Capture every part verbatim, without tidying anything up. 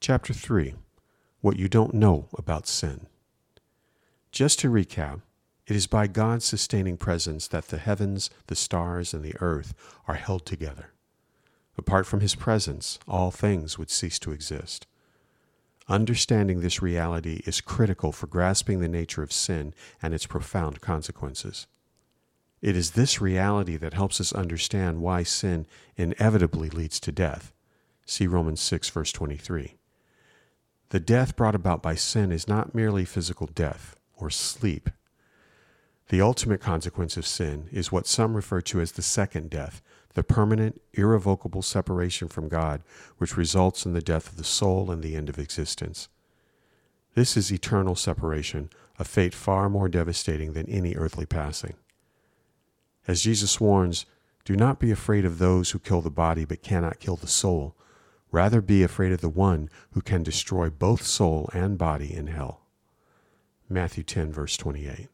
Chapter three. What you don't know about sin. Just to recap, it is by God's sustaining presence that the heavens, the stars, and the earth are held together. Apart from his presence, all things would cease to exist. Understanding this reality is critical for grasping the nature of sin and its profound consequences. It is this reality that helps us understand why sin inevitably leads to death. See Romans six, verse twenty-three. The death brought about by sin is not merely physical death or sleep. The ultimate consequence of sin is what some refer to as the second death, the permanent, irrevocable separation from God, which results in the death of the soul and the end of existence. This is eternal separation, a fate far more devastating than any earthly passing. As Jesus warns, do not be afraid of those who kill the body but cannot kill the soul. Rather be afraid of the one who can destroy both soul and body in hell. Matthew ten, verse twenty-eight.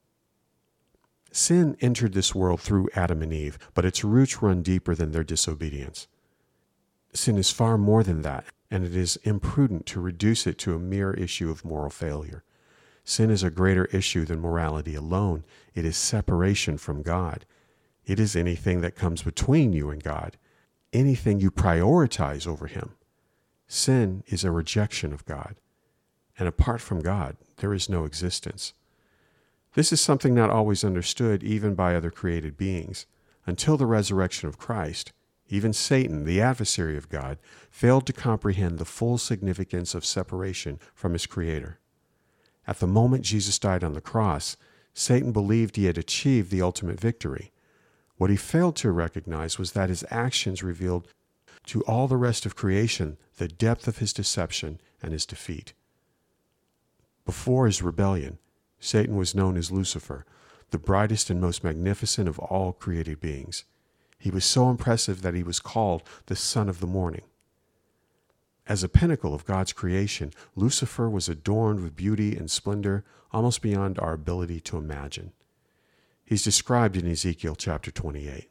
Sin entered this world through Adam and Eve, but its roots run deeper than their disobedience. Sin is far more than that, and it is imprudent to reduce it to a mere issue of moral failure. Sin is a greater issue than morality alone. It is separation from God. It is anything that comes between you and God, anything you prioritize over him. Sin is a rejection of God, and apart from God, there is no existence. This is something not always understood even by other created beings. Until the resurrection of Christ, even Satan, the adversary of God, failed to comprehend the full significance of separation from his Creator. At the moment Jesus died on the cross, Satan believed he had achieved the ultimate victory. What he failed to recognize was that his actions revealed to all the rest of creation the depth of his deception and his defeat. Before his rebellion, Satan was known as Lucifer, the brightest and most magnificent of all created beings. He was so impressive that he was called the Son of the Morning. As a pinnacle of God's creation, Lucifer was adorned with beauty and splendor almost beyond our ability to imagine. He's described in Ezekiel chapter twenty-eight.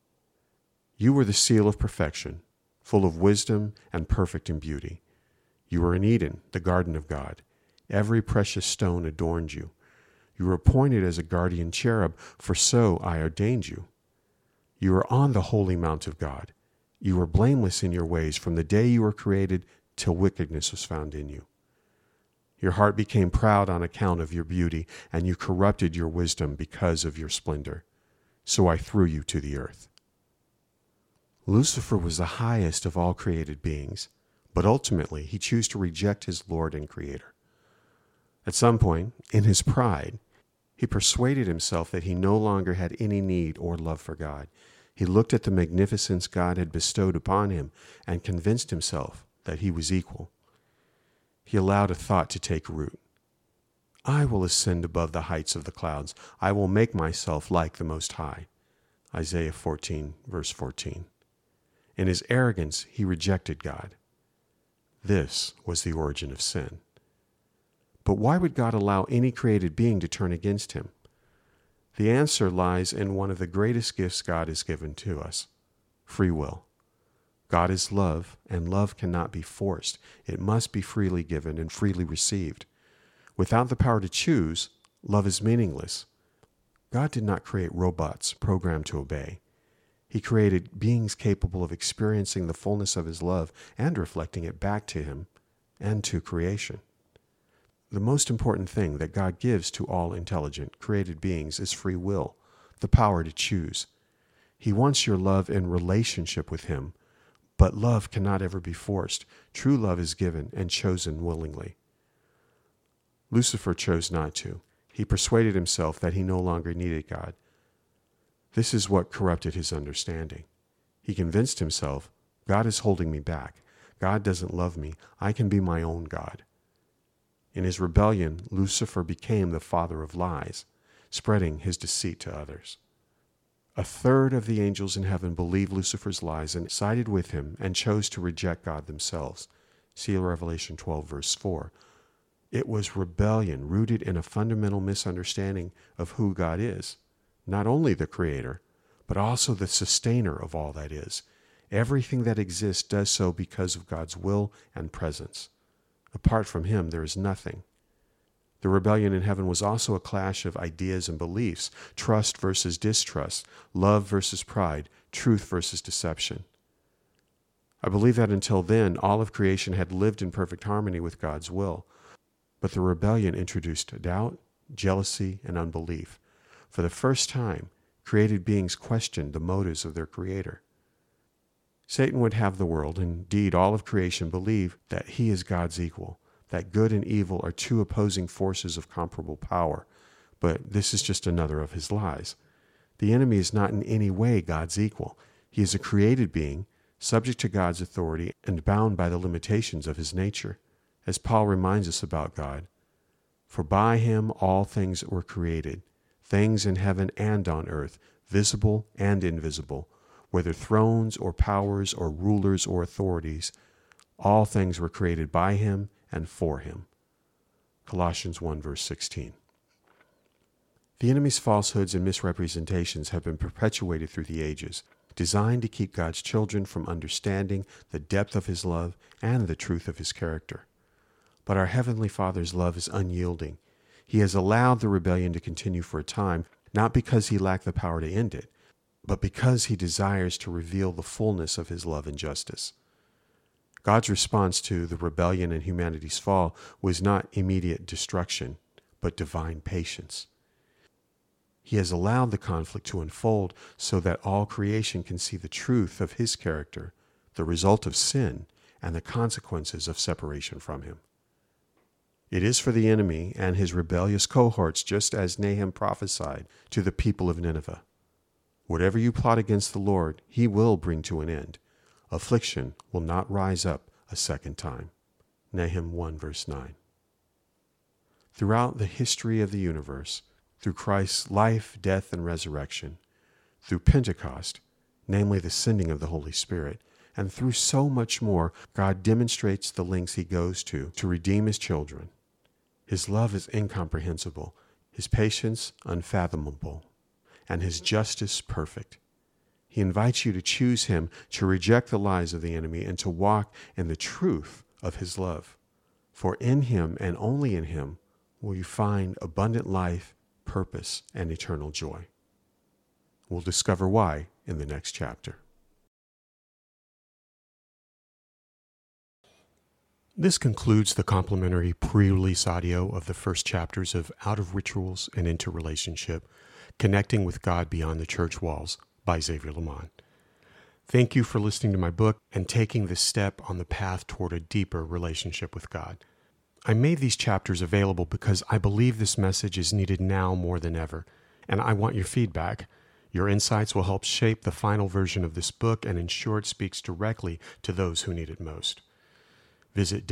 You were the seal of perfection, full of wisdom and perfect in beauty. You were in Eden, the garden of God. Every precious stone adorned you. You were appointed as a guardian cherub, for so I ordained you. You were on the holy mount of God. You were blameless in your ways from the day you were created till wickedness was found in you. Your heart became proud on account of your beauty, and you corrupted your wisdom because of your splendor. So I threw you to the earth. Lucifer was the highest of all created beings, but ultimately he chose to reject his Lord and Creator. At some point, in his pride, he persuaded himself that he no longer had any need or love for God. He looked at the magnificence God had bestowed upon him and convinced himself that he was equal. He allowed a thought to take root. I will ascend above the heights of the clouds. I will make myself like the Most High. Isaiah fourteen, verse fourteen. In his arrogance, he rejected God. This was the origin of sin. But why would God allow any created being to turn against him? The answer lies in one of the greatest gifts God has given to us, free will. God is love, and love cannot be forced. It must be freely given and freely received. Without the power to choose, love is meaningless. God did not create robots programmed to obey. He created beings capable of experiencing the fullness of his love and reflecting it back to him and to creation. The most important thing that God gives to all intelligent, created beings is free will, the power to choose. He wants your love in relationship with him, but love cannot ever be forced. True love is given and chosen willingly. Lucifer chose not to. He persuaded himself that he no longer needed God. This is what corrupted his understanding. He convinced himself, God is holding me back. God doesn't love me. I can be my own God. In his rebellion, Lucifer became the father of lies, spreading his deceit to others. A third of the angels in heaven believed Lucifer's lies and sided with him and chose to reject God themselves. See Revelation twelve, verse four. It was rebellion rooted in a fundamental misunderstanding of who God is, not only the Creator, but also the sustainer of all that is. Everything that exists does so because of God's will and presence. Apart from him, there is nothing. The rebellion in heaven was also a clash of ideas and beliefs, trust versus distrust, love versus pride, truth versus deception. I believe that until then, all of creation had lived in perfect harmony with God's will. But the rebellion introduced doubt, jealousy, and unbelief. For the first time, created beings questioned the motives of their Creator. Satan would have the world, indeed all of creation, believe that he is God's equal, that good and evil are two opposing forces of comparable power. But this is just another of his lies. The enemy is not in any way God's equal. He is a created being, subject to God's authority and bound by the limitations of his nature. As Paul reminds us about God, "For by him all things were created, things in heaven and on earth, visible and invisible, whether thrones or powers or rulers or authorities, all things were created by him and for him." Colossians one verse sixteen. The enemy's falsehoods and misrepresentations have been perpetuated through the ages, designed to keep God's children from understanding the depth of his love and the truth of his character. But our Heavenly Father's love is unyielding. He has allowed the rebellion to continue for a time, not because he lacked the power to end it, but because he desires to reveal the fullness of his love and justice. God's response to the rebellion and humanity's fall was not immediate destruction, but divine patience. He has allowed the conflict to unfold so that all creation can see the truth of his character, the result of sin, and the consequences of separation from him. It is for the enemy and his rebellious cohorts, just as Nahum prophesied to the people of Nineveh. Whatever you plot against the Lord, he will bring to an end. Affliction will not rise up a second time. Nahum one verse nine. Throughout the history of the universe, through Christ's life, death, and resurrection, through Pentecost, namely the sending of the Holy Spirit, and through so much more, God demonstrates the lengths he goes to to redeem his children. His love is incomprehensible, his patience unfathomable, and his justice perfect. He invites you to choose him, to reject the lies of the enemy, and to walk in the truth of his love. For in him and only in him will you find abundant life, purpose, and eternal joy. We'll discover why in the next chapter. This concludes the complimentary pre-release audio of the first chapters of Out of Rituals and Into Relationship, Connecting with God Beyond the Church Walls by Xavier Lamont. Thank you for listening to my book and taking this step on the path toward a deeper relationship with God. I made these chapters available because I believe this message is needed now more than ever, and I want your feedback. Your insights will help shape the final version of this book and ensure it speaks directly to those who need it most. Visit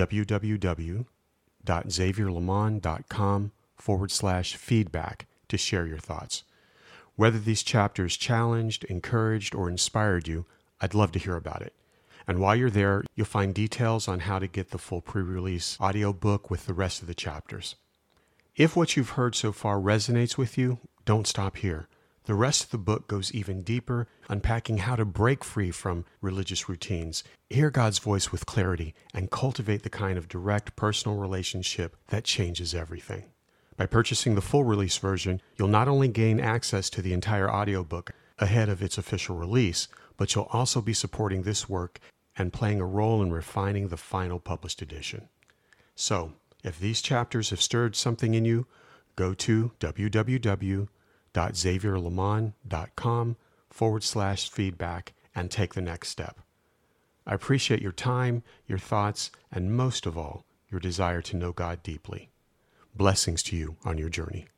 www.xavierlamont.com forward slash feedback to share your thoughts. Whether these chapters challenged, encouraged, or inspired you, I'd love to hear about it. And while you're there, you'll find details on how to get the full pre-release audiobook with the rest of the chapters. If what you've heard so far resonates with you, don't stop here. The rest of the book goes even deeper, unpacking how to break free from religious routines, hear God's voice with clarity, and cultivate the kind of direct personal relationship that changes everything. By purchasing the full release version, you'll not only gain access to the entire audiobook ahead of its official release, but you'll also be supporting this work and playing a role in refining the final published edition. So, if these chapters have stirred something in you, go to www.xavierlamont.com forward slash feedback and take the next step. I appreciate your time, your thoughts, and most of all, your desire to know God deeply. Blessings to you on your journey.